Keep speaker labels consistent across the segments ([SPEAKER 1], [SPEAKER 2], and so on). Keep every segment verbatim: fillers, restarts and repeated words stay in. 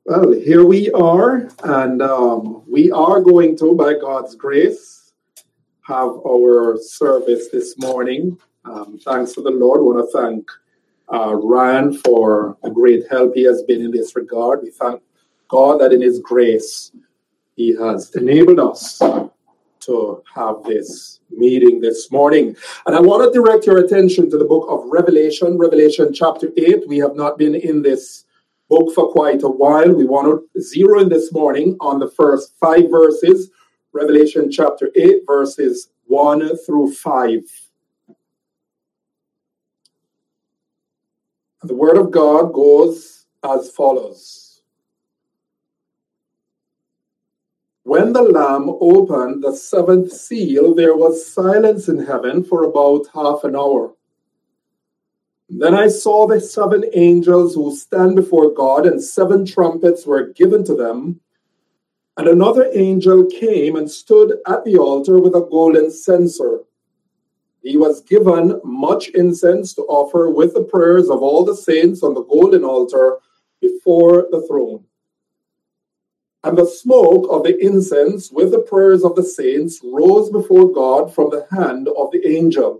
[SPEAKER 1] Well, here we are, and um, we are going to, by God's grace, have our service this morning. Um, thanks to the Lord. I want to thank uh, Ryan for the great help he has been in this regard. We thank God that in his grace, he has enabled us to have this meeting this morning. And I want to direct your attention to the book of Revelation, Revelation chapter eight. We have not been in this book for quite a while. We want to zero in this morning on the first five verses, Revelation chapter eight, verses one through five. The word of God goes as follows. When the Lamb opened the seventh seal, there was silence in heaven for about half an hour. Then I saw the seven angels who stand before God, and seven trumpets were given to them. And another angel came and stood at the altar with a golden censer. He was given much incense to offer with the prayers of all the saints on the golden altar before the throne. And the smoke of the incense with the prayers of the saints rose before God from the hand of the angel.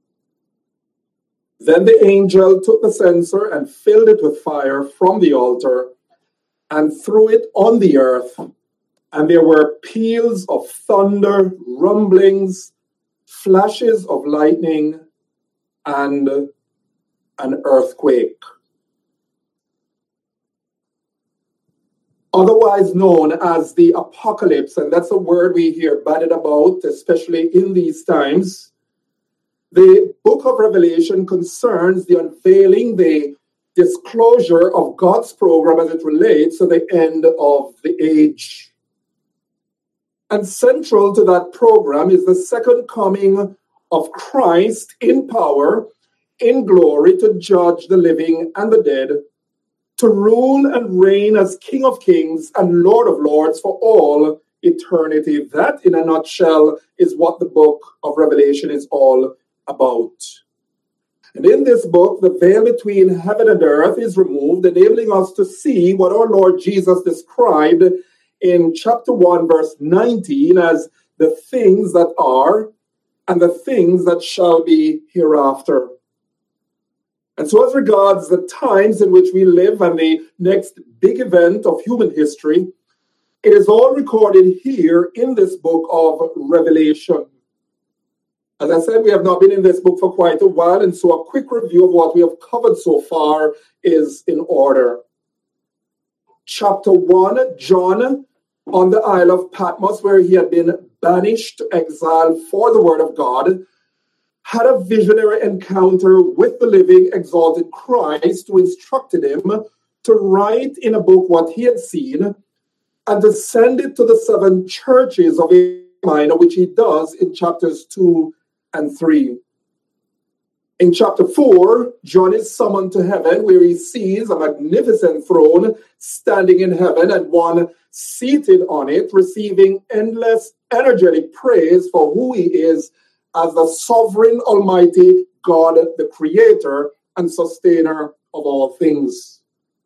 [SPEAKER 1] Then the angel took the censer and filled it with fire from the altar and threw it on the earth. And there were peals of thunder, rumblings, flashes of lightning, and an earthquake. Otherwise known as the apocalypse, and that's a word we hear bandied about, especially in these times. The book of Revelation concerns the unveiling, the disclosure of God's program as it relates to the end of the age. And central to that program is the second coming of Christ in power, in glory, to judge the living and the dead, to rule and reign as King of Kings and Lord of Lords for all eternity. That, in a nutshell, is what the book of Revelation is all about. And in this book, the veil between heaven and earth is removed, enabling us to see what our Lord Jesus described in chapter one, verse nineteen, as the things that are and the things that shall be hereafter. And so as regards the times in which we live and the next big event of human history, it is all recorded here in this book of Revelation. As I said, we have not been in this book for quite a while, and so a quick review of what we have covered so far is in order. Chapter one, John, on the Isle of Patmos, where he had been banished to exile for the word of God, had a visionary encounter with the living, exalted Christ, who instructed him to write in a book what he had seen and to send it to the seven churches of Asia Minor, which he does in chapters two and three. In chapter four, John is summoned to heaven, where he sees a magnificent throne standing in heaven and one seated on it, receiving endless, energetic praise for who he is as the sovereign, almighty God, the creator and sustainer of all things.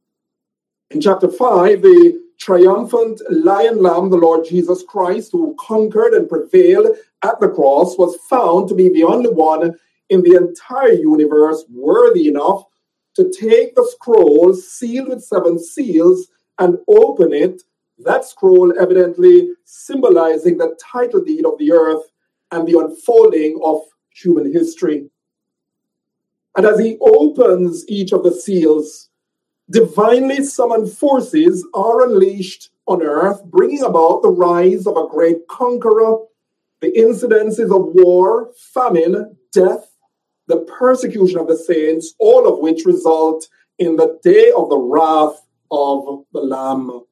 [SPEAKER 1] In chapter five, the triumphant lion lamb, the Lord Jesus Christ, who conquered and prevailed at the cross, was found to be the only one in the entire universe worthy enough to take the scroll sealed with seven seals and open it, that scroll evidently symbolizing the title deed of the earth and the unfolding of human history. And as he opens each of the seals, divinely summoned forces are unleashed on earth, bringing about the rise of a great conqueror, the incidences of war, famine, death, the persecution of the saints, all of which result in the day of the wrath of the Lamb.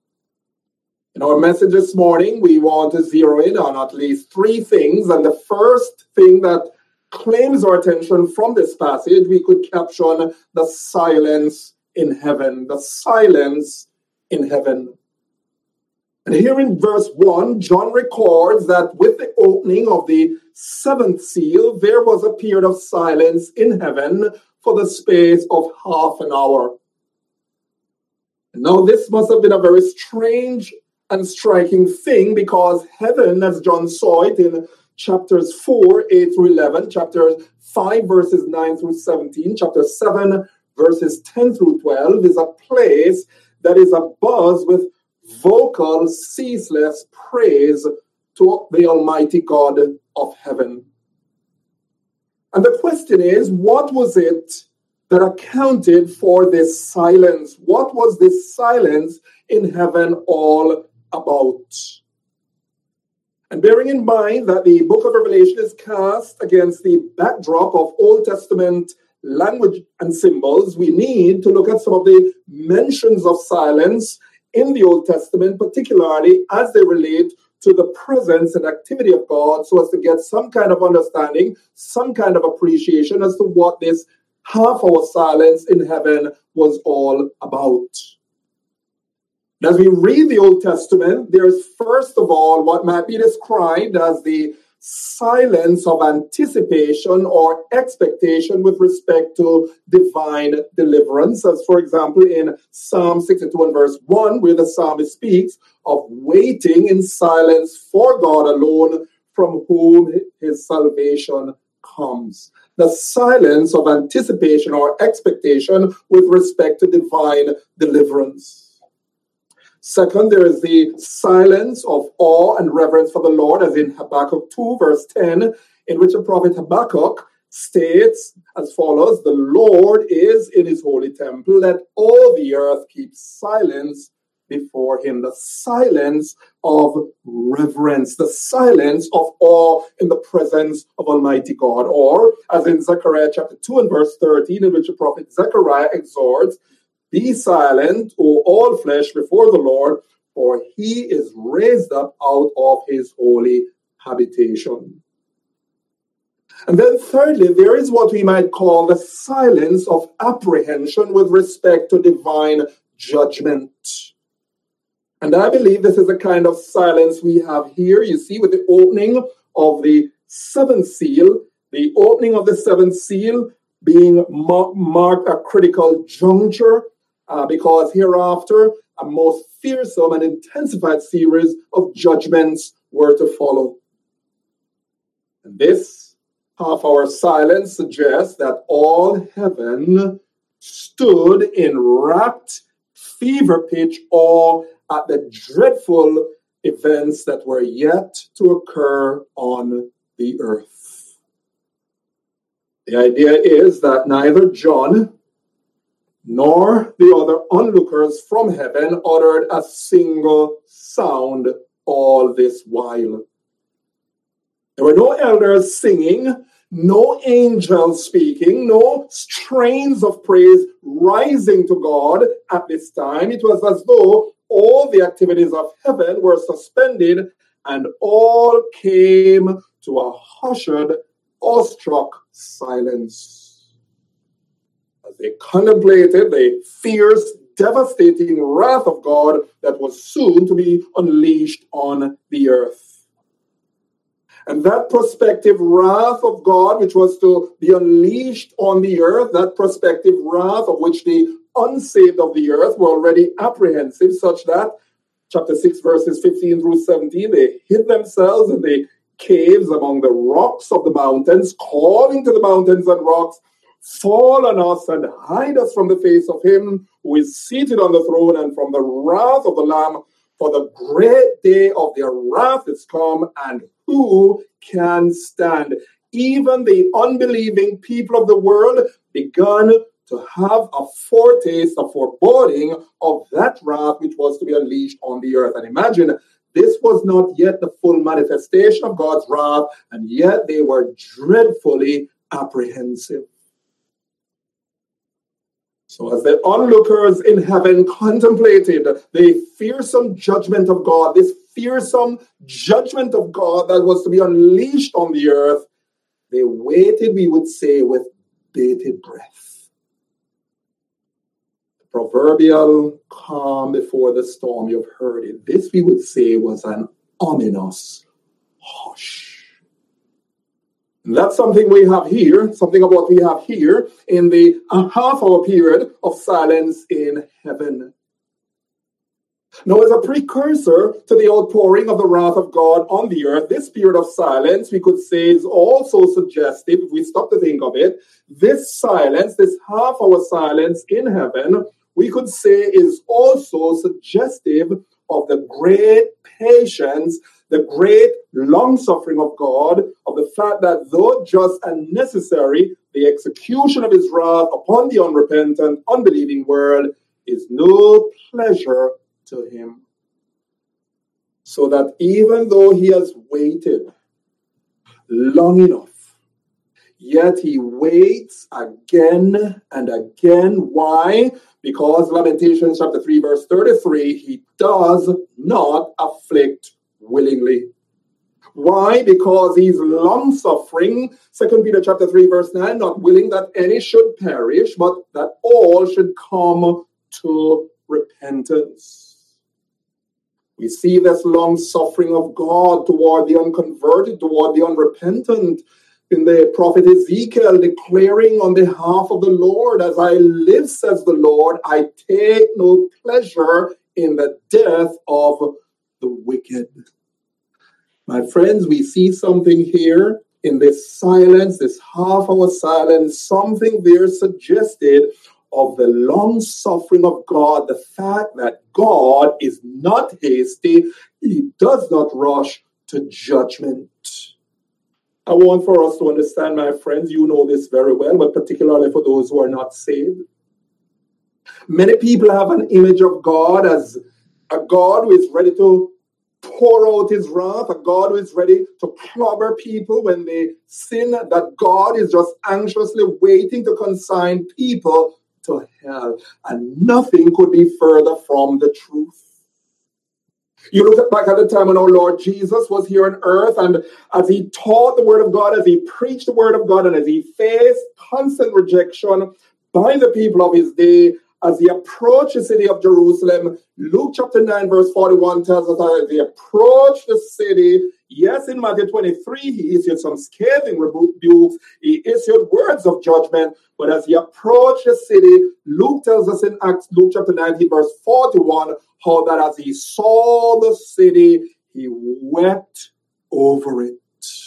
[SPEAKER 1] In our message this morning, we want to zero in on at least three things. And the first thing that claims our attention from this passage, we could caption the silence in heaven. The silence in heaven. And here in verse one, John records that with the opening of the seventh seal, there was a period of silence in heaven for the space of half an hour. Now, this must have been a very strange and striking thing, because heaven, as John saw it in chapters four, eight through eleven, chapter five, verses nine through seventeen, chapter seven, verses ten through twelve, is a place that is abuzz with vocal, ceaseless praise to the Almighty God of heaven. And the question is, what was it that accounted for this silence? What was this silence in heaven all about? And bearing in mind that the book of Revelation is cast against the backdrop of Old Testament language and symbols, we need to look at some of the mentions of silence in the Old Testament, particularly as they relate to the presence and activity of God, so as to get some kind of understanding, some kind of appreciation as to what this half-hour silence in heaven was all about. As we read the Old Testament, there's first of all what might be described as the silence of anticipation or expectation with respect to divine deliverance, as for example in Psalm sixty-two and verse one, where the psalmist speaks of waiting in silence for God alone, from whom his salvation comes. The silence of anticipation or expectation with respect to divine deliverance. Second, there is the silence of awe and reverence for the Lord, as in Habakkuk two, verse ten, in which the prophet Habakkuk states as follows: "The Lord is in his holy temple, let all the earth keep silence before him." The silence of reverence, the silence of awe in the presence of Almighty God. Or, as in Zechariah chapter two and verse thirteen, in which the prophet Zechariah exhorts, "Be silent, O all flesh, before the Lord, for he is raised up out of his holy habitation." And then thirdly, there is what we might call the silence of apprehension with respect to divine judgment. And I believe this is the kind of silence we have here. You see, with the opening of the seventh seal, the opening of the seventh seal being mar- marked a critical juncture, Uh, because hereafter a most fearsome and intensified series of judgments were to follow. And this half-hour silence suggests that all heaven stood in rapt, fever-pitch awe at the dreadful events that were yet to occur on the earth. The idea is that neither John nor the other onlookers from heaven uttered a single sound all this while. There were no elders singing, no angels speaking, no strains of praise rising to God at this time. It was as though all the activities of heaven were suspended and all came to a hushed, awestruck silence. As they contemplated the fierce, devastating wrath of God that was soon to be unleashed on the earth. And that prospective wrath of God, which was to be unleashed on the earth, that prospective wrath of which the unsaved of the earth were already apprehensive, such that, chapter six, verses fifteen through seventeen, they hid themselves in the caves among the rocks of the mountains, calling to the mountains and rocks, "Fall on us and hide us from the face of him who is seated on the throne and from the wrath of the Lamb, for the great day of their wrath is come, and who can stand?" Even the unbelieving people of the world began to have a foretaste, a foreboding of that wrath which was to be unleashed on the earth. And imagine, this was not yet the full manifestation of God's wrath, and yet they were dreadfully apprehensive. So as the onlookers in heaven contemplated the fearsome judgment of God, this fearsome judgment of God that was to be unleashed on the earth, they waited, we would say, with bated breath. The proverbial calm before the storm, you've heard it. This, we would say, was an ominous hush. And that's something we have here, something of what we have here in the uh, half-hour period of silence in heaven. Now, as a precursor to the outpouring of the wrath of God on the earth, this period of silence, we could say, is also suggestive, if we stop to think of it. This silence, this half-hour silence in heaven, we could say is also suggestive of the great patience, the great long-suffering of God, of the fact that though just and necessary, the execution of his wrath upon the unrepentant, unbelieving world is no pleasure to him. So that even though he has waited long enough, yet he waits again and again. Why? Because Lamentations chapter three, verse thirty-three, he does not afflict willingly. Why? Because he's long-suffering. Second Peter chapter three, verse nine, not willing that any should perish, but that all should come to repentance. We see this long suffering of God toward the unconverted, toward the unrepentant, in the prophet Ezekiel declaring on behalf of the Lord, as I live, says the Lord, I take no pleasure in the death of the wicked. My friends, we see something here in this silence, this half-hour silence, something there suggested of the long suffering of God, the fact that God is not hasty, he does not rush to judgment. I want for us to understand, my friends, you know this very well, but particularly for those who are not saved. Many people have an image of God as a God who is ready to pour out his wrath, a God who is ready to clobber people when they sin, that God is just anxiously waiting to consign people to hell. And nothing could be further from the truth. You look back at the time when our Lord Jesus was here on earth, and as he taught the word of God, as he preached the word of God, and as he faced constant rejection by the people of his day, as he approached the city of Jerusalem, Luke chapter nine, verse forty-one tells us that as he approached the city, yes, in Matthew twenty-three, he issued some scathing rebukes, he issued words of judgment, but as he approached the city, Luke tells us in Acts, Luke chapter nineteen, verse forty-one, how that as he saw the city, he wept over it.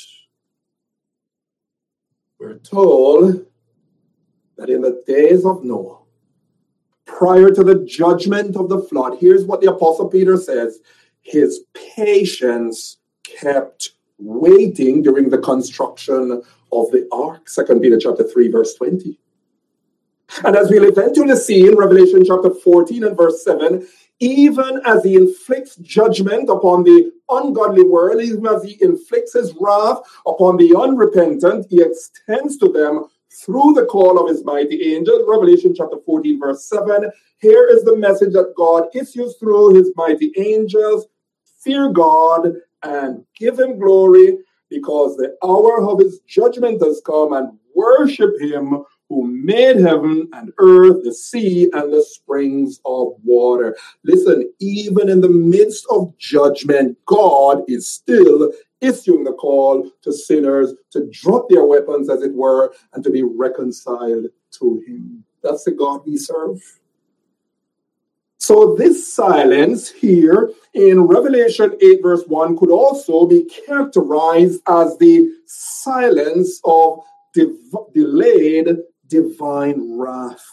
[SPEAKER 1] We're told that in the days of Noah, prior to the judgment of the flood, here's what the Apostle Peter says, his patience kept waiting during the construction of the ark. Second Peter chapter three, verse twenty. And as we eventually see in Revelation chapter fourteen and verse seven, even as he inflicts judgment upon the ungodly world, even as he inflicts his wrath upon the unrepentant, he extends to them through the call of his mighty angel. Revelation chapter fourteen, verse seven. Here is the message that God issues through his mighty angels. Fear God and give him glory, because the hour of his judgment has come, and worship him who made heaven and earth, the sea, and the springs of water. Listen, even in the midst of judgment, God is still issuing the call to sinners to drop their weapons, as it were, and to be reconciled to him. That's the God we serve. So this silence here in Revelation eight, verse one, could also be characterized as the silence of div- delayed divine wrath.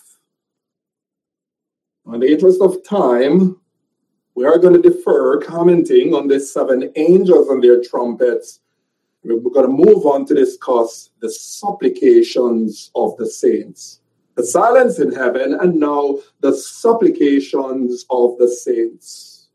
[SPEAKER 1] In the interest of time, we are going to defer commenting on the seven angels and their trumpets. We're going to move on to discuss the supplications of the saints. The silence in heaven, and now the supplications of the saints.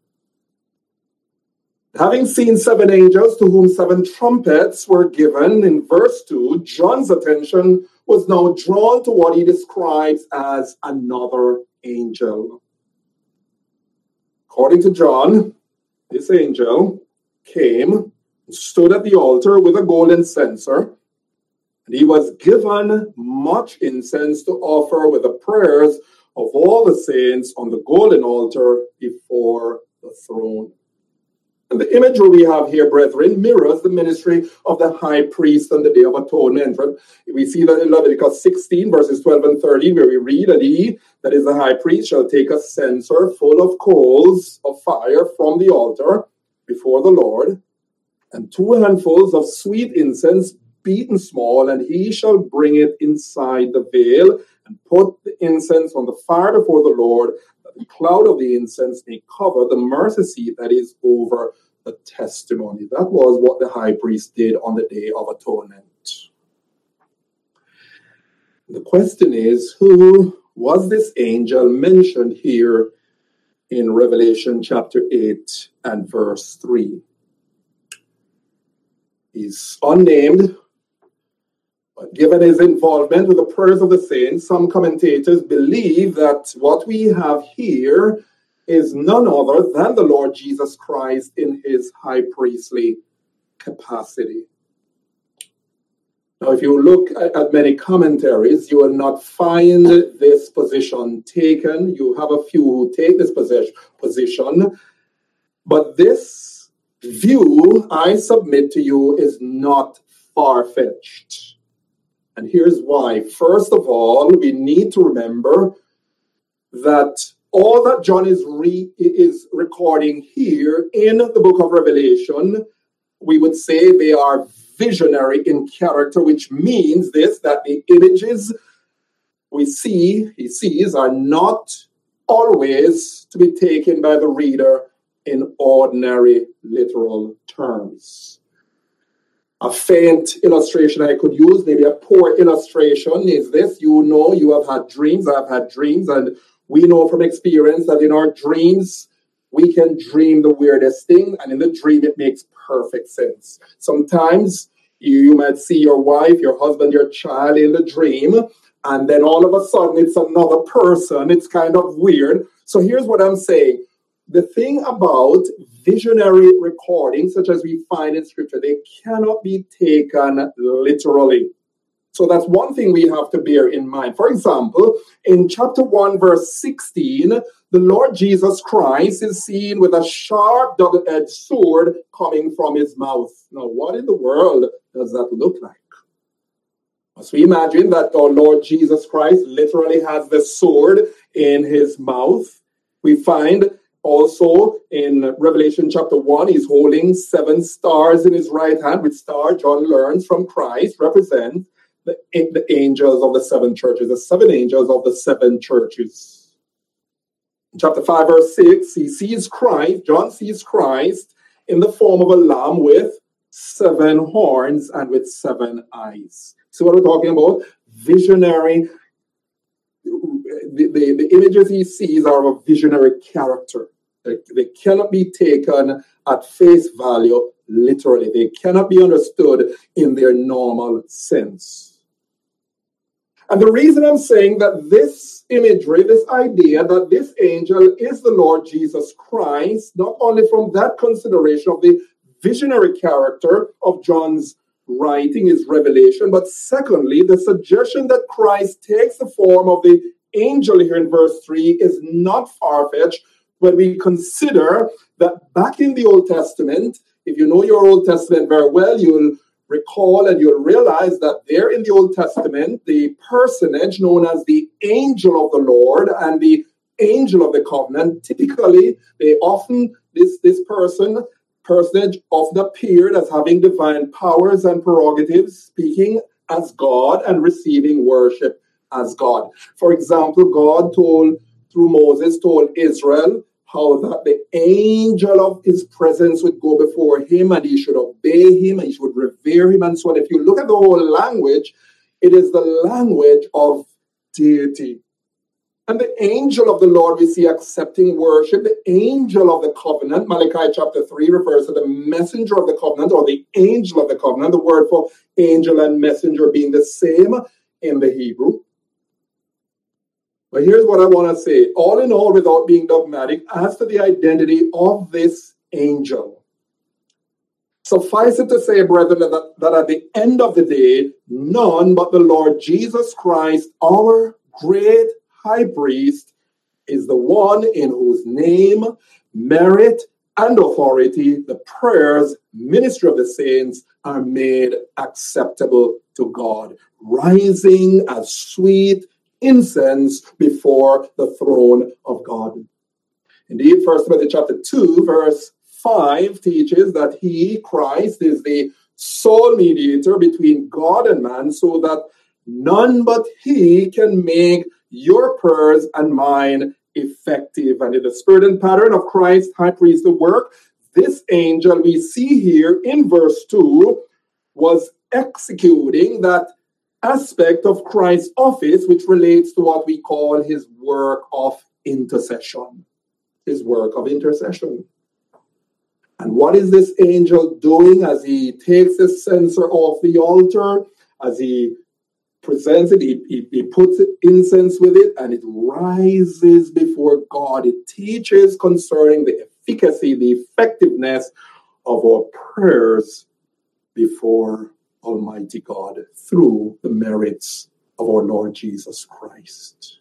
[SPEAKER 1] Having seen seven angels to whom seven trumpets were given, in verse two, John's attention was now drawn to what he describes as another angel. According to John, this angel came and stood at the altar with a golden censer, and he was given much incense to offer with the prayers of all the saints on the golden altar before the throne. And the imagery we have here, brethren, mirrors the ministry of the high priest on the Day of Atonement. We see that in Leviticus sixteen, verses twelve and thirteen, where we read that he, that is the high priest, shall take a censer full of coals of fire from the altar before the Lord, and two handfuls of sweet incense beaten small, and he shall bring it inside the veil, and put the incense on the fire before the Lord, that the cloud of the incense may cover the mercy seat that is over the testimony. That was what the high priest did on the Day of Atonement. The question is, who was this angel mentioned here in Revelation chapter eight and verse three? He's unnamed, but given his involvement with the prayers of the saints, some commentators believe that what we have here is none other than the Lord Jesus Christ in his high priestly capacity. Now, if you look at, at many commentaries, you will not find this position taken. You have a few who take this position, but this view, I submit to you, is not far-fetched. And here's why. First of all, we need to remember that all that John is, re- is recording here in the book of Revelation, we would say they are visionary in character, which means this, that the images we see, he sees, are not always to be taken by the reader in ordinary literal terms. A faint illustration I could use, maybe a poor illustration, is this. You know, you have had dreams, I've had dreams, and we know from experience that in our dreams, we can dream the weirdest thing, and in the dream, it makes perfect sense. Sometimes you, you might see your wife, your husband, your child in the dream, and then all of a sudden, it's another person. It's kind of weird. So here's what I'm saying. The thing about visionary recordings, such as we find in Scripture, they cannot be taken literally. So that's one thing we have to bear in mind. For example, in chapter one, verse sixteen, the Lord Jesus Christ is seen with a sharp double-edged sword coming from his mouth. Now, what in the world does that look like? As we imagine that our Lord Jesus Christ literally has the sword in his mouth, we find also in Revelation chapter one, he's holding seven stars in his right hand, which star, John learns from Christ, represent the, the angels of the seven churches, the seven angels of the seven churches. In chapter five, verse six, he sees Christ, John sees Christ in the form of a lamb with seven horns and with seven eyes. See what we're talking about? Visionary. The, the, the images he sees are of a visionary character. They, they cannot be taken at face value literally. They cannot be understood in their normal sense. And the reason I'm saying that this imagery, this idea that this angel is the Lord Jesus Christ, not only from that consideration of the visionary character of John's writing, his revelation, but secondly, the suggestion that Christ takes the form of the angel here in verse three is not far-fetched when we consider that back in the Old Testament, if you know your Old Testament very well, you'll recall and you'll realize that there in the Old Testament, the personage known as the angel of the Lord and the angel of the covenant, typically, they often, this, this person, personage often appeared as having divine powers and prerogatives, speaking as God and receiving worship as God. For example, God told, through Moses, told Israel how that the angel of his presence would go before him and he should obey him and he should revere him and so on. If you look at the whole language, it is the language of deity. And the angel of the Lord we see accepting worship. The angel of the covenant, Malachi chapter three refers to the messenger of the covenant or the angel of the covenant, the word for angel and messenger being the same in the Hebrew. But here's what I want to say. All in all, without being dogmatic, as to the identity of this angel, suffice it to say, brethren, that, that at the end of the day, none but the Lord Jesus Christ, our great high priest, is the one in whose name, merit, and authority, the prayers, ministry of the saints are made acceptable to God, rising as sweet incense before the throne of God. Indeed, First Timothy chapter two, verse five teaches that he, Christ, is the sole mediator between God and man, so that none but he can make your prayers and mine effective. And in the spirit and pattern of Christ's high priestly work, this angel we see here in verse two was executing that aspect of Christ's office which relates to what we call his work of intercession. His work of intercession. And what is this angel doing as he takes the censer off the altar, as he presents it, he, he, he puts incense with it, and it rises before God. It teaches concerning the efficacy, the effectiveness of our prayers before Almighty God through the merits of our Lord Jesus Christ.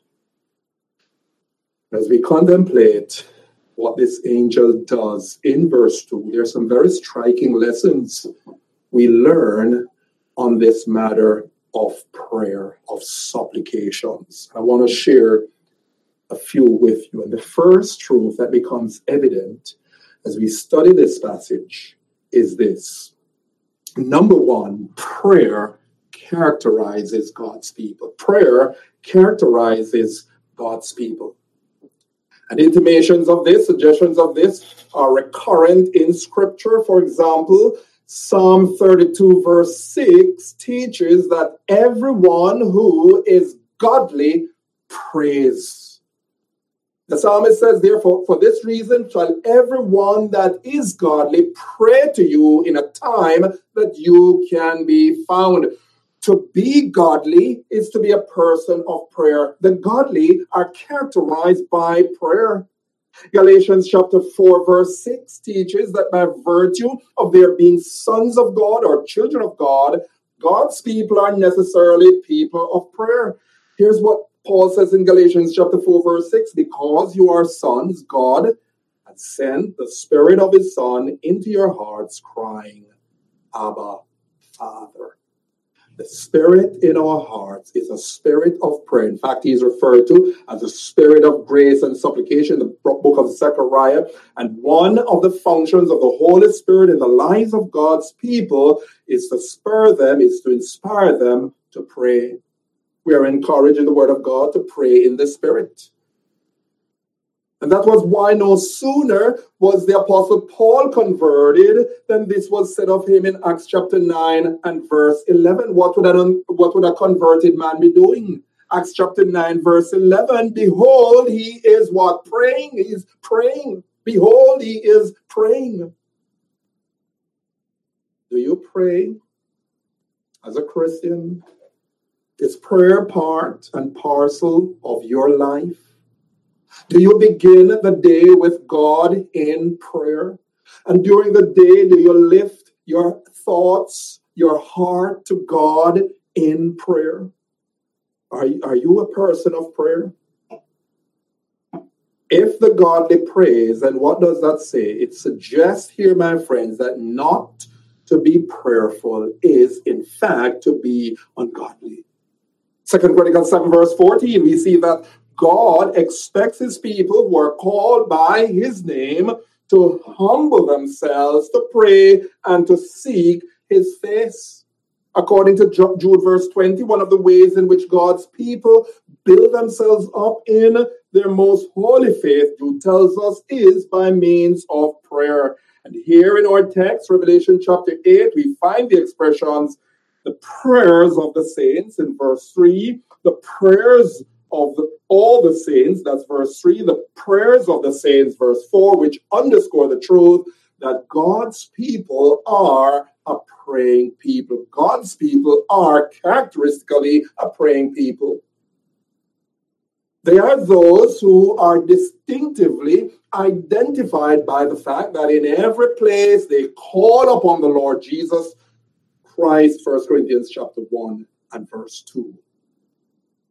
[SPEAKER 1] As we contemplate what this angel does in verse two, there are some very striking lessons we learn on this matter of prayer, of supplications. I want to share a few with you. And the first truth that becomes evident as we study this passage is this. Number one, prayer characterizes God's people. Prayer characterizes God's people. And intimations of this, suggestions of this are recurrent in Scripture. For example, Psalm thirty-two verse six teaches that everyone who is godly prays. The psalmist says, therefore, for this reason shall everyone that is godly pray to you in a time that you can be found. To be godly is to be a person of prayer. The godly are characterized by prayer. Galatians chapter four verse six teaches that by virtue of their being sons of God or children of God, God's people are necessarily people of prayer. Here's what Paul says in Galatians chapter four verse six, because you are sons, God has sent the Spirit of his Son into your hearts, crying, Abba, Father. The Spirit in our hearts is a spirit of prayer. In fact, he is referred to as a spirit of grace and supplication in the book of Zechariah. And one of the functions of the Holy Spirit in the lives of God's people is to spur them, is to inspire them to pray. We are encouraged in the Word of God to pray in the Spirit. And that was why no sooner was the Apostle Paul converted than this was said of him in Acts chapter nine and verse eleven. What would, an, what would a converted man be doing? Acts chapter nine verse eleven, behold, he is what? Praying. He's praying. Behold, he is praying. Do you pray as a Christian? Is prayer part and parcel of your life? Do you begin the day with God in prayer? And during the day, do you lift your thoughts, your heart to God in prayer? Are, are you a person of prayer? If the godly prays, then what does that say? It suggests here, my friends, that not to be prayerful is, in fact, to be ungodly. Second Chronicles seven verse fourteen, we see that God expects his people who are called by his name to humble themselves, to pray, and to seek his face. According to Jude verse twenty, one of the ways in which God's people build themselves up in their most holy faith, Jude tells us, is by means of prayer. And here in our text, Revelation chapter eight, we find the expressions, the prayers of the saints in verse three, the prayers of the, all the saints, that's verse three, the prayers of the saints, verse four, which underscore the truth that God's people are a praying people. God's people are characteristically a praying people. They are those who are distinctively identified by the fact that in every place they call upon the Lord Jesus Christ, First Corinthians chapter one and verse two.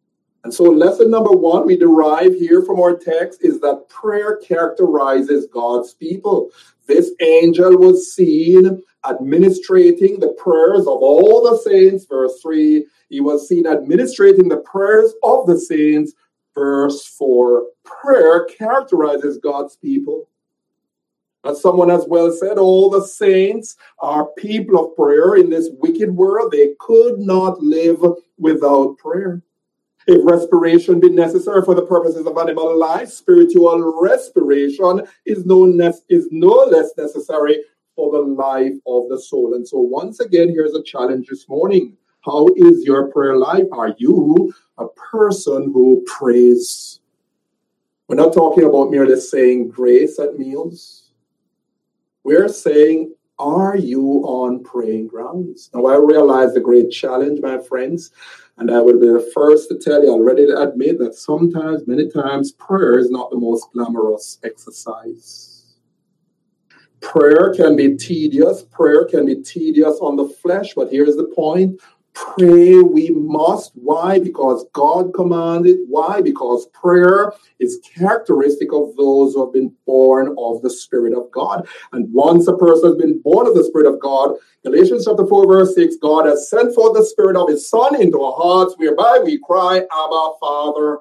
[SPEAKER 1] And so lesson number one we derive here from our text is that prayer characterizes God's people. This angel was seen administrating the prayers of all the saints, verse three. He was seen administrating the prayers of the saints, verse four. Prayer characterizes God's people. As someone has well said, all the saints are people of prayer in this wicked world. They could not live without prayer. If respiration be necessary for the purposes of animal life, spiritual respiration is no, ne- is no less necessary for the life of the soul. And so once again, here's a challenge this morning. How is your prayer life? Are you a person who prays? We're not talking about merely saying grace at meals. We're saying, are you on praying grounds? Now, I realize the great challenge, my friends, and I will be the first to tell you, I'm ready to admit that sometimes, many times, prayer is not the most glamorous exercise. Prayer can be tedious. Prayer can be tedious on the flesh, but here's the point. Pray we must. Why? Because God commanded. Why? Because prayer is characteristic of those who have been born of the Spirit of God. And once a person has been born of the Spirit of God, Galatians chapter four, verse six, God has sent forth the Spirit of His Son into our hearts, whereby we cry, Abba, Father.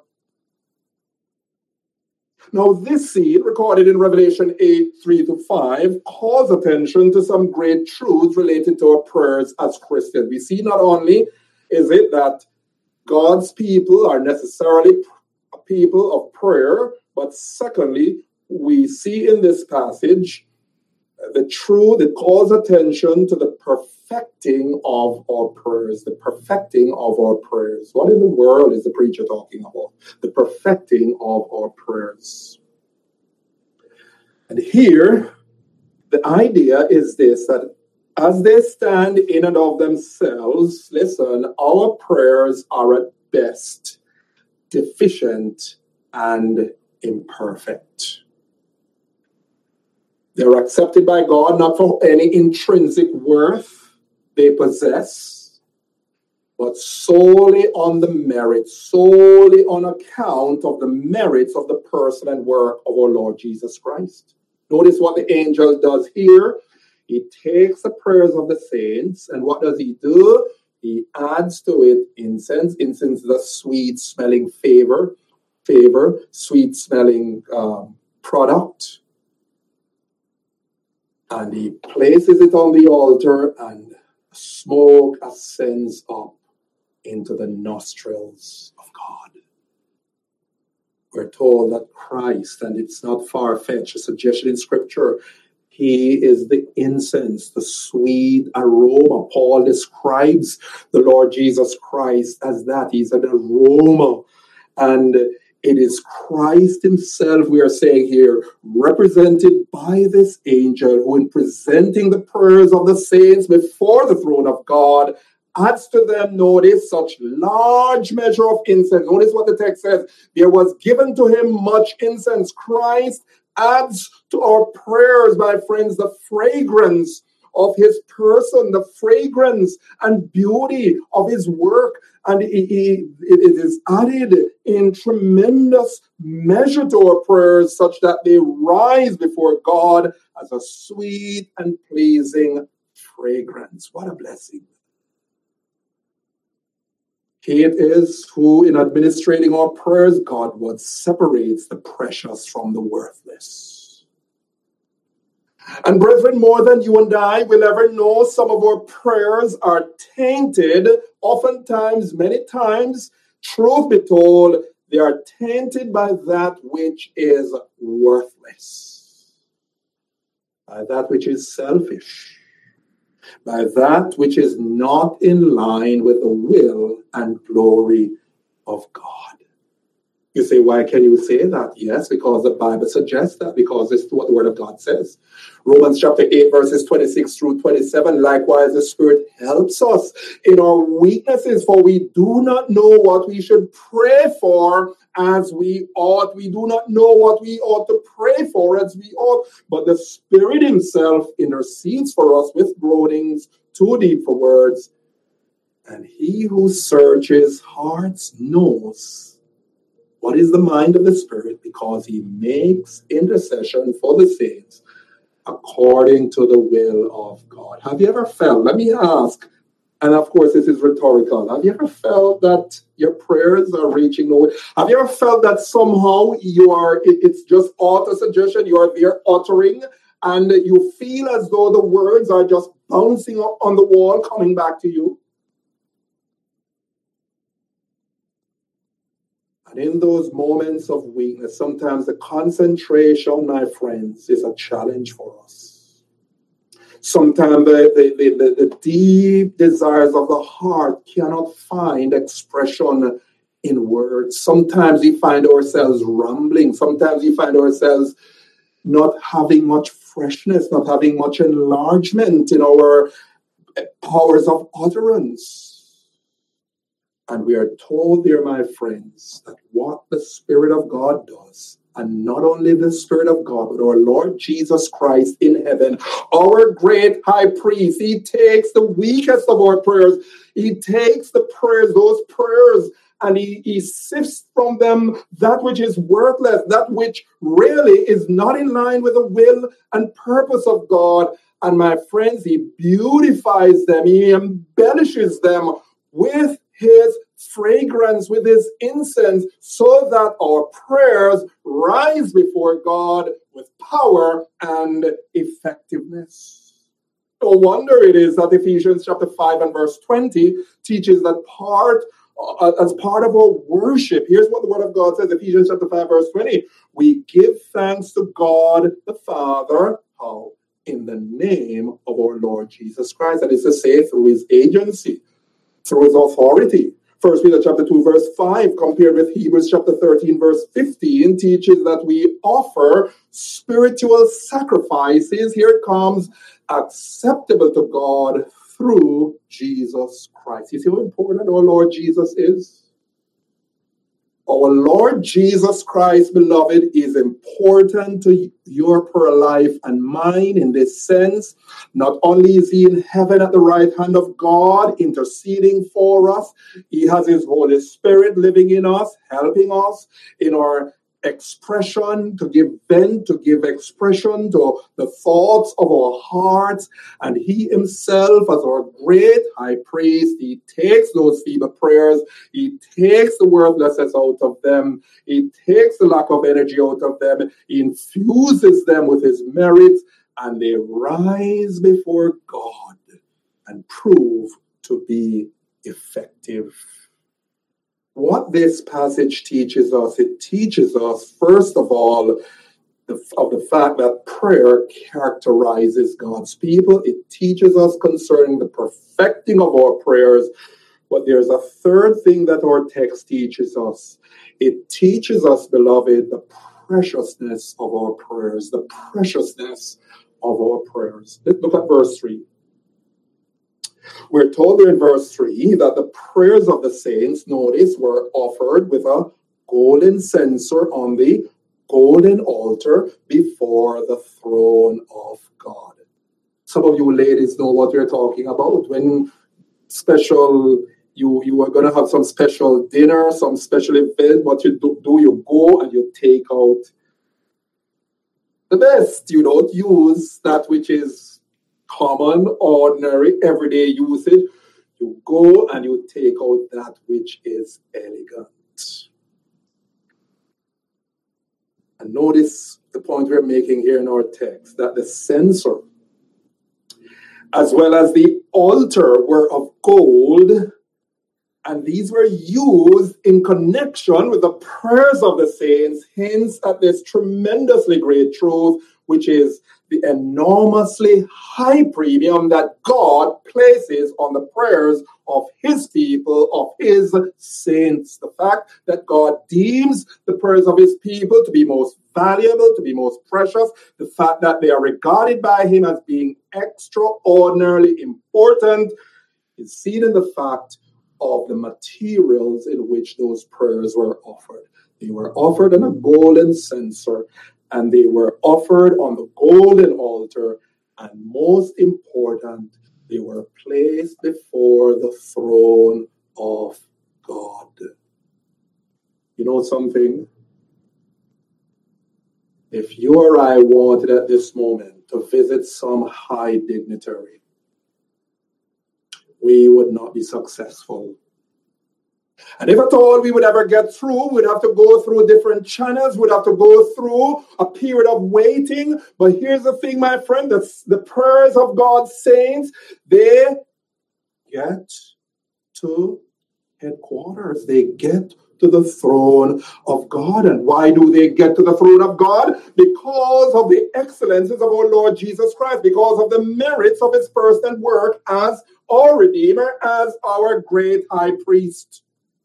[SPEAKER 1] Now, this scene, recorded in Revelation eight, three to five, calls attention to some great truths related to our prayers as Christians. We see not only is it that God's people are necessarily a people of prayer, but secondly, we see in this passage the truth, it calls attention to the perfecting of our prayers, the perfecting of our prayers. What in the world is the preacher talking about? The perfecting of our prayers. And here, the idea is this, that as they stand in and of themselves, listen, our prayers are at best deficient and imperfect. They're accepted by God not for any intrinsic worth they possess, but solely on the merit, solely on account of the merits of the person and work of our Lord Jesus Christ. Notice what the angel does here. He takes the prayers of the saints, and what does he do? He adds to it incense. Incense is a sweet-smelling favor, favor, sweet-smelling um, product. And he places it on the altar, and smoke ascends up into the nostrils of God. We're told that Christ, and it's not far-fetched, a suggestion in Scripture, He is the incense, the sweet aroma. Paul describes the Lord Jesus Christ as that. He's an aroma. And it is Christ Himself, we are saying here, represented by this angel, who in presenting the prayers of the saints before the throne of God, adds to them, notice, such large measure of incense. Notice what the text says. There was given to Him much incense. Christ adds to our prayers, my friends, the fragrance of His person, the fragrance and beauty of His work. And he, he, it is added in tremendous measure to our prayers, such that they rise before God as a sweet and pleasing fragrance. What a blessing. He it is who, in administrating our prayers, Godward separates the precious from the worthless. And brethren, more than you and I will ever know, some of our prayers are tainted. Oftentimes, many times, truth be told, they are tainted by that which is worthless, by that which is selfish, by that which is not in line with the will and glory of God. You say, why can you say that? Yes, because the Bible suggests that, because it's what the Word of God says. Romans chapter eight, verses twenty-six through twenty-seven, likewise the Spirit helps us in our weaknesses, for we do not know what we should pray for as we ought. We do not know what we ought to pray for as we ought, but the Spirit Himself intercedes for us with groanings too deep for words. And He who searches hearts knows What is the mind of the Spirit? Because he makes intercession for the saints according to the will of God. Have you ever felt, let me ask, and of course this is rhetorical, have you ever felt that your prayers are reaching nowhere? Have you ever felt that somehow you are, it, it's just auto-suggestion, you are there uttering, and you feel as though the words are just bouncing on the wall, coming back to you? And in those moments of weakness, sometimes the concentration, my friends, is a challenge for us. Sometimes the, the, the, the deep desires of the heart cannot find expression in words. Sometimes we find ourselves rambling. Sometimes we find ourselves not having much freshness, not having much enlargement in our powers of utterance. And we are told there, my friends, that what the Spirit of God does, and not only the Spirit of God, but our Lord Jesus Christ in heaven, our great high priest, he takes the weakest of our prayers. He takes the prayers, those prayers, and he, he sifts from them that which is worthless, that which really is not in line with the will and purpose of God. And my friends, he beautifies them, he embellishes them with his fragrance, with his incense, so that our prayers rise before God with power and effectiveness. No wonder it is that Ephesians chapter five and verse twenty teaches that part, uh, as part of our worship, here's what the word of God says, Ephesians chapter five verse twenty, we give thanks to God the Father, how? In the name of our Lord Jesus Christ. That is to say, through his agency, through his authority. First Peter chapter two verse five compared with Hebrews chapter thirteen verse fifteen teaches that we offer spiritual sacrifices, here it comes, acceptable to God through Jesus Christ. You see how important our Lord Jesus is? Our Lord Jesus Christ, beloved, is important to your prayer life and mine in this sense. Not only is he in heaven at the right hand of God, interceding for us, he has his Holy Spirit living in us, helping us in our expression, to give vent, to give expression to the thoughts of our hearts. And he himself, as our great high priest, he takes those feeble prayers, he takes the worthlessness out of them, he takes the lack of energy out of them, he infuses them with his merits, and they rise before God and prove to be effective. What this passage teaches us, it teaches us, first of all, the, of the fact that prayer characterizes God's people. It teaches us concerning the perfecting of our prayers. But there's a third thing that our text teaches us. It teaches us, beloved, the preciousness of our prayers, the preciousness of our prayers. Let's look at verse three. We're told in verse three that the prayers of the saints, notice, were offered with a golden censer on the golden altar before the throne of God. Some of you ladies know what we're talking about. When special, you, you are going to have some special dinner, some special event, what you do, do, you go and you take out the best. You don't use that which is common, ordinary, everyday usage. You go and you take out that which is elegant. And notice the point we're making here in our text, that the censer, as well as the altar, were of gold, and these were used in connection with the prayers of the saints, hints at this tremendously great truth, which is the enormously high premium that God places on the prayers of his people, of his saints. The fact that God deems the prayers of his people to be most valuable, to be most precious, the fact that they are regarded by him as being extraordinarily important is seen in the fact of the materials in which those prayers were offered. They were offered on a golden censer, and they were offered on the golden altar, and most important, they were placed before the throne of God. You know something? If you or I wanted at this moment to visit some high dignitary, we would not be successful. And if at all we would ever get through, we'd have to go through different channels, we'd have to go through a period of waiting. But here's the thing, my friend, the, the prayers of God's saints, they get to headquarters. They get to the throne of God. And why do they get to the throne of God? Because of the excellences of our Lord Jesus Christ, because of the merits of his person and work as our Redeemer, as our great high priest.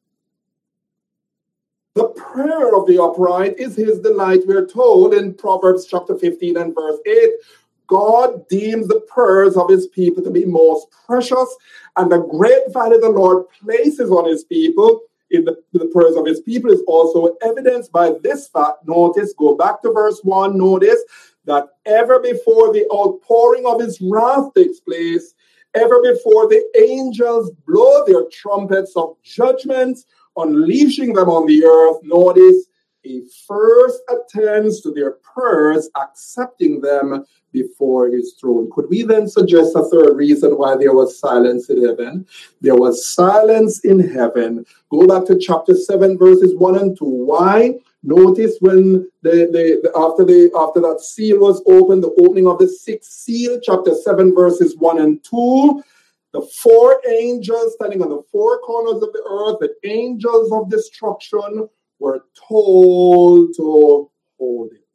[SPEAKER 1] The prayer of the upright is his delight, we're told in Proverbs chapter fifteen and verse eight. God deems the prayers of his people to be most precious, and the great value the Lord places on his people in the, the prayers of his people is also evidenced by this fact. Notice, go back to verse one, notice that ever before the outpouring of his wrath takes place, ever before the angels blow their trumpets of judgment, unleashing them on the earth, notice he first attends to their prayers, accepting them before his throne. Could we then suggest a third reason why there was silence in heaven? There was silence in heaven. Go back to chapter seven, verses one and two. Why? Notice when the, the, the after the after that seal was opened, the opening of the sixth seal, chapter seven, verses one and two. The four angels standing on the four corners of the earth, the angels of destruction, were told to hold it.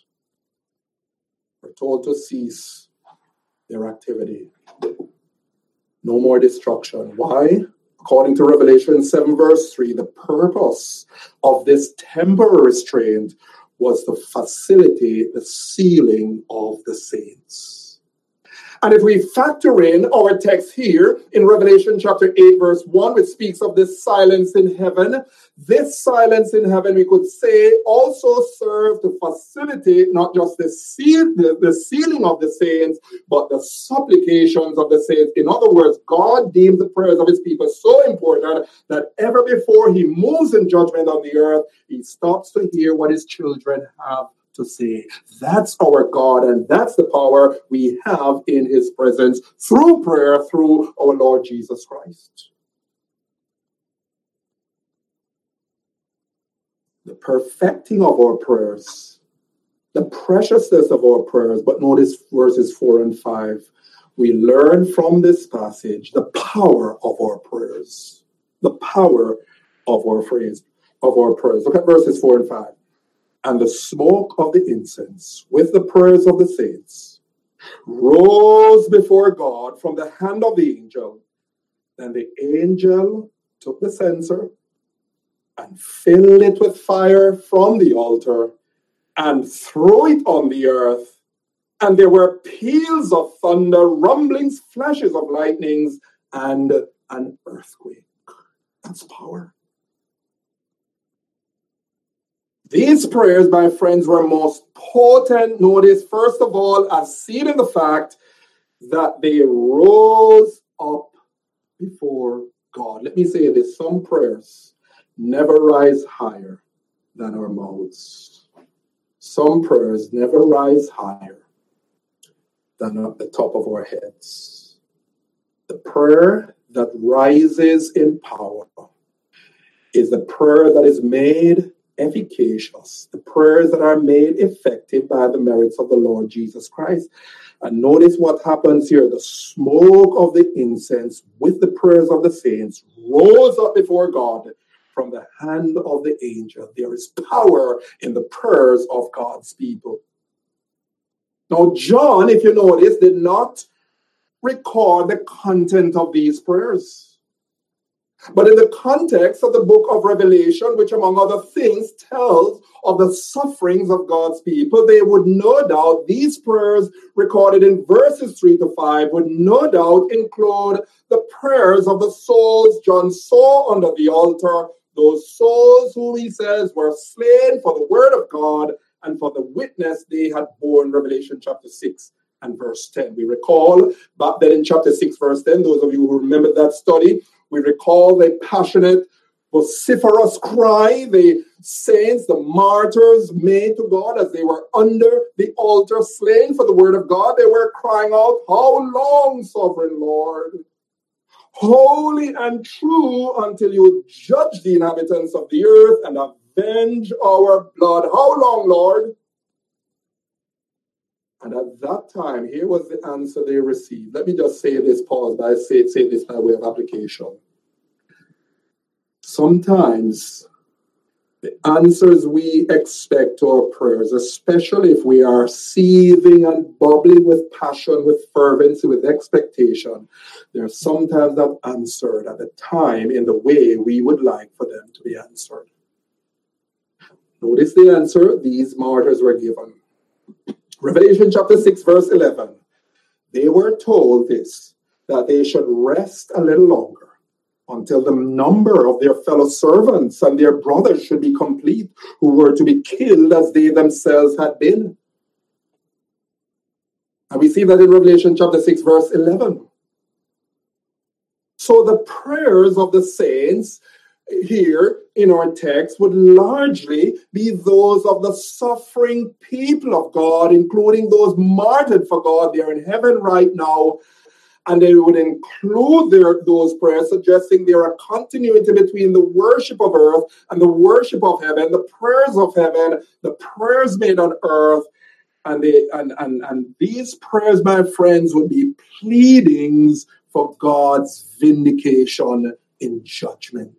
[SPEAKER 1] Were told to cease their activity. No more destruction. Why? According to Revelation seven, verse three, the purpose of this temporary restraint was to facilitate the sealing of the saints. And if we factor in our text here in Revelation chapter eight, verse one, which speaks of this silence in heaven, this silence in heaven, we could say, also served to facilitate not just the, seal, the, the sealing of the saints, but the supplications of the saints. In other words, God deems the prayers of his people so important that ever before he moves in judgment on the earth, he stops to hear what his children have to say. That's our God, and that's the power we have in his presence through prayer, through our Lord Jesus Christ. The perfecting of our prayers, the preciousness of our prayers, but notice verses four and five. We learn from this passage the power of our prayers, the power of our phrase, of our prayers. Look at verses four and five. And the smoke of the incense with the prayers of the saints rose before God from the hand of the angel. Then the angel took the censer and filled it with fire from the altar and threw it on the earth. And there were peals of thunder, rumblings, flashes of lightnings, and an earthquake. That's power. These prayers, my friends, were most potent. Notice, first of all, as seen in the fact that they rose up before God. Let me say this, some prayers never rise higher than our mouths. Some prayers never rise higher than at the top of our heads. The prayer that rises in power is the prayer that is made efficacious, the prayers that are made effective by the merits of the Lord Jesus Christ. And notice what happens here. The smoke of the incense with the prayers of the saints rose up before God from the hand of the angel. There is power in the prayers of God's people. Now, John, if you notice, did not record the content of these prayers. But in the context of the book of Revelation, which among other things tells of the sufferings of God's people, they would no doubt, these prayers recorded in verses three to five, would no doubt include the prayers of the souls John saw under the altar, those souls who he says were slain for the word of God and for the witness they had borne, Revelation chapter six and verse ten. We recall back then in chapter six, verse ten, those of you who remember that study, we recall the passionate vociferous cry the saints, the martyrs made to God as they were under the altar slain for the word of God. They were crying out, "How long, sovereign Lord? Holy and true until you judge the inhabitants of the earth and avenge our blood. How long, Lord?" And at that time, here was the answer they received. Let me just say this, pause, but I say, say this by way of application. Sometimes the answers we expect to our prayers, especially if we are seething and bubbling with passion, with fervency, with expectation, they're sometimes not answered at the time in the way we would like for them to be answered. Notice the answer these martyrs were given. Revelation chapter six, verse eleven. They were told this, that they should rest a little longer until the number of their fellow servants and their brothers should be complete, who were to be killed as they themselves had been. And we see that in Revelation chapter six, verse eleven. So the prayers of the saints here in our text would largely be those of the suffering people of God, including those martyred for God. They are in heaven right now. And they would include their, those prayers, suggesting there are continuity between the worship of earth and the worship of heaven, the prayers of heaven, the prayers made on earth. And, they, and, and, and these prayers, my friends, would be pleadings for God's vindication in judgment.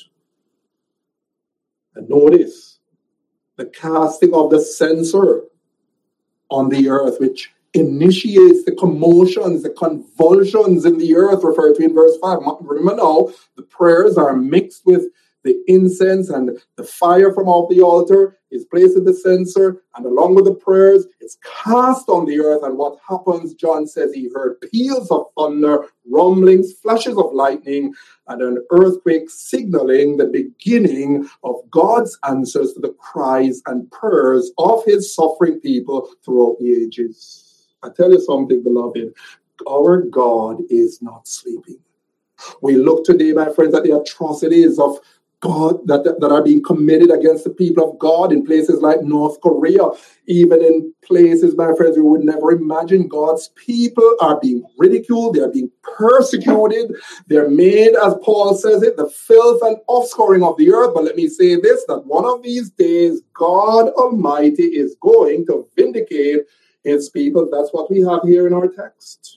[SPEAKER 1] And notice the casting of the censer on the earth, which initiates the commotions, the convulsions in the earth, referred to in verse five. Remember now, the prayers are mixed with the incense, and the fire from off the altar is placed in the censer, and along with the prayers, it's cast on the earth. And what happens? John says he heard peals of thunder, rumblings, flashes of lightning, and an earthquake, signaling the beginning of God's answers to the cries and prayers of his suffering people throughout the ages. I tell you something, beloved, our God is not sleeping. We look today, my friends, at the atrocities of God that, that are being committed against the people of God in places like North Korea, even in places, my friends, we would never imagine. God's people are being ridiculed, they are being persecuted, they're made, as Paul says it, the filth and offscouring of the earth. But let me say this, that one of these days, God Almighty is going to vindicate his people. That's what we have here in our text.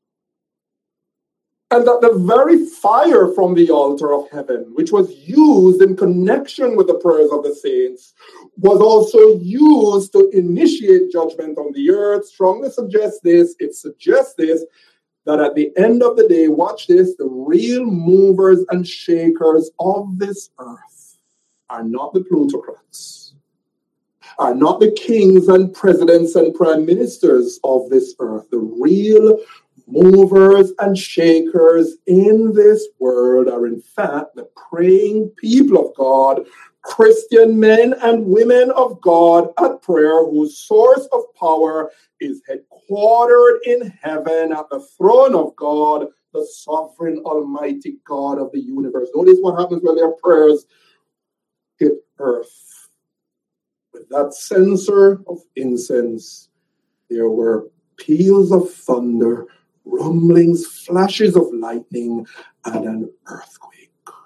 [SPEAKER 1] And that the very fire from the altar of heaven, which was used in connection with the prayers of the saints, was also used to initiate judgment on the earth, strongly suggests this. It suggests this, that at the end of the day, watch this, the real movers and shakers of this earth are not the plutocrats, are not the kings and presidents and prime ministers of this earth. The real movers and shakers in this world are in fact the praying people of God, Christian men and women of God at prayer, whose source of power is headquartered in heaven at the throne of God, the sovereign almighty God of the universe. Notice what happens when their prayers hit earth. With that censer of incense, there were peals of thunder, rumblings, flashes of lightning, and an earthquake.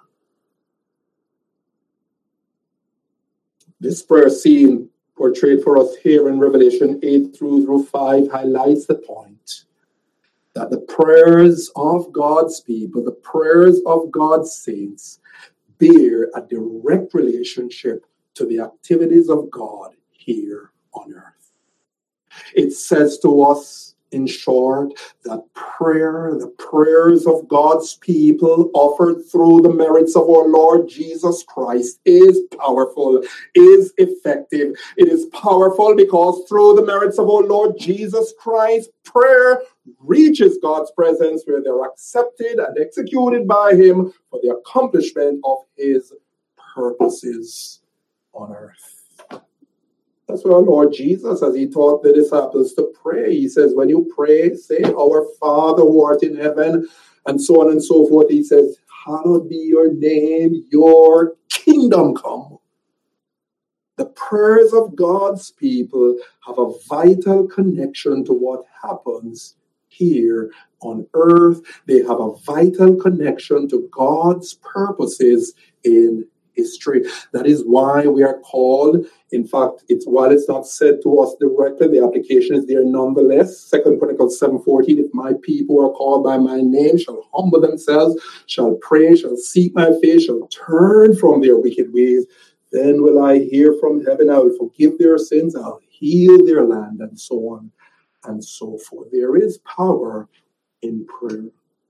[SPEAKER 1] This prayer scene portrayed for us here in Revelation eight through, through five highlights the point that the prayers of God's people, the prayers of God's saints, bear a direct relationship to the activities of God here on earth. It says to us, in short, that prayer, the prayers of God's people offered through the merits of our Lord Jesus Christ is powerful, is effective. It is powerful because through the merits of our Lord Jesus Christ, prayer reaches God's presence where they're accepted and executed by him for the accomplishment of his purposes on earth. That's why our Lord Jesus, as he taught the disciples to pray, he says, when you pray, say, our Father who art in heaven, and so on and so forth. He says, hallowed be your name, your kingdom come. The prayers of God's people have a vital connection to what happens here on earth. They have a vital connection to God's purposes in history. That is why we are called, in fact, it's while it's not said to us directly, the application is there nonetheless. Second Chronicles seven fourteen, if my people who are called by my name shall humble themselves, shall pray, shall seek my face, shall turn from their wicked ways, then will I hear from heaven, I will forgive their sins, I'll heal their land, and so on and so forth. There is power in prayer.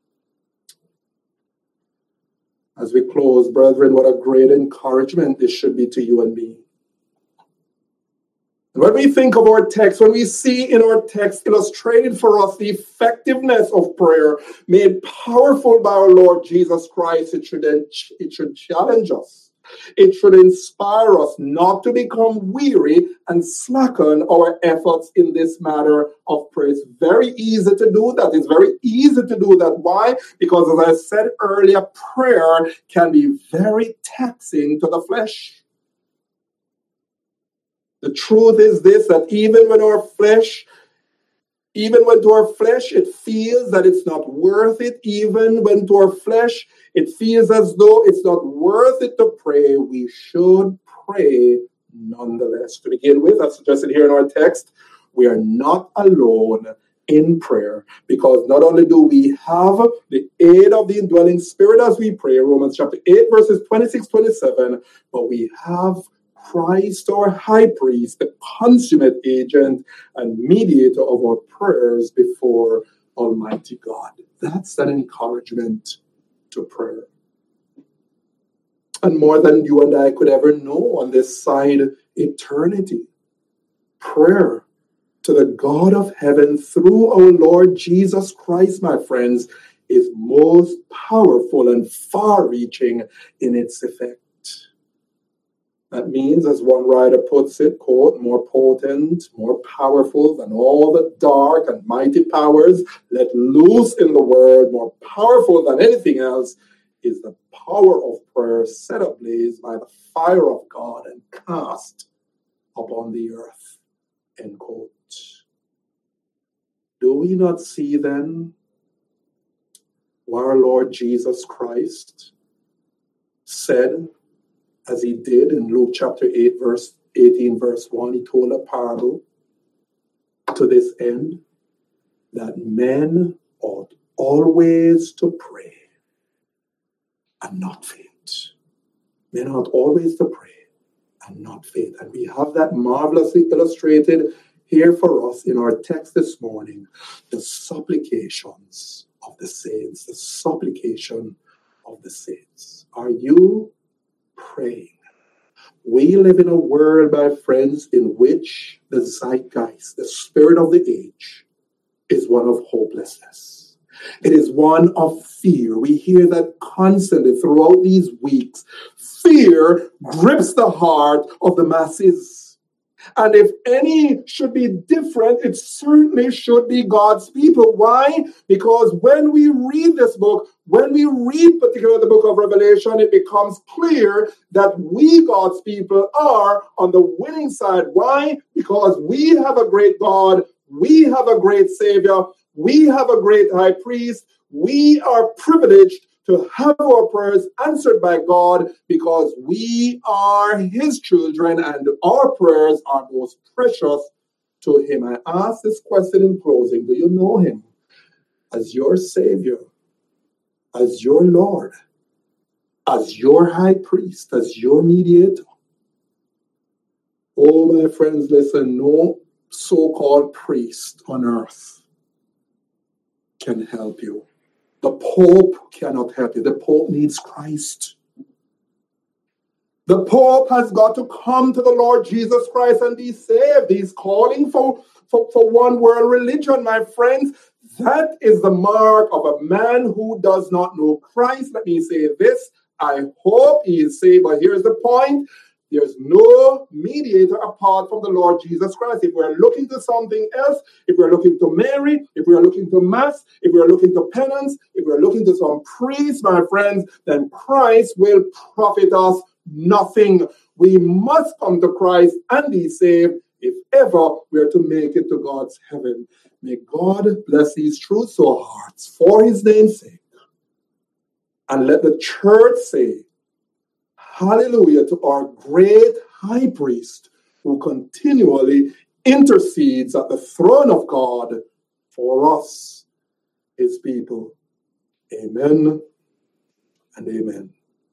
[SPEAKER 1] As we close, brethren, what a great encouragement this should be to you and me. And when we think of our text, when we see in our text illustrated for us the effectiveness of prayer made powerful by our Lord Jesus Christ, it should, it should challenge us. It should inspire us not to become weary and slacken our efforts in this matter of prayer. It's very easy to do that. It's very easy to do that. Why? Because as I said earlier, prayer can be very taxing to the flesh. The truth is this, that even when our flesh Even when to our flesh it feels that it's not worth it, even when to our flesh it feels as though it's not worth it to pray, we should pray nonetheless. To begin with, as suggested here in our text, we are not alone in prayer, because not only do we have the aid of the indwelling Spirit as we pray, Romans chapter eight, verses twenty-six, twenty-seven, but we have Christ, our high priest, the consummate agent and mediator of our prayers before Almighty God. That's an encouragement to prayer. And more than you and I could ever know on this side eternity, prayer to the God of heaven through our Lord Jesus Christ, my friends, is most powerful and far-reaching in its effect. That means, as one writer puts it, quote, more potent, more powerful than all the dark and mighty powers let loose in the world, more powerful than anything else, is the power of prayer set ablaze by the fire of God and cast upon the earth, end quote. Do we not see then what our Lord Jesus Christ said, as he did in Luke chapter eight, verse eighteen, verse one, he told a parable to this end, that men ought always to pray and not faint. Men ought always to pray and not faint. And we have that marvelously illustrated here for us in our text this morning, the supplications of the saints, the supplication of the saints. Are you praying? We live in a world, my friends, in which the zeitgeist, the spirit of the age, is one of hopelessness. It is one of fear. We hear that constantly throughout these weeks. Fear grips the heart of the masses. And if any should be different, it certainly should be God's people. Why? Because when we read this book, when we read particularly the book of Revelation, it becomes clear that we, God's people, are on the winning side. Why? Because we have a great God. We have a great Savior. We have a great high priest. We are privileged to have our prayers answered by God because we are his children and our prayers are most precious to him. I ask this question in closing. Do you know him as your Savior, as your Lord, as your high priest, as your mediator? Oh, my friends, listen, no so-called priest on earth can help you. The Pope cannot help you. The Pope needs Christ. The Pope has got to come to the Lord Jesus Christ and be saved. He's calling for, for, for one world religion, my friends. That is the mark of a man who does not know Christ. Let me say this. I hope he is saved, but here's the point. There's no mediator apart from the Lord Jesus Christ. If we're looking to something else, if we're looking to Mary, if we're looking to Mass, if we're looking to penance, if we're looking to some priest, my friends, then Christ will profit us nothing. We must come to Christ and be saved if ever we're to make it to God's heaven. May God bless these true soul hearts for his name's sake. And let the church say, hallelujah to our great high priest who continually intercedes at the throne of God for us, his people. Amen and amen.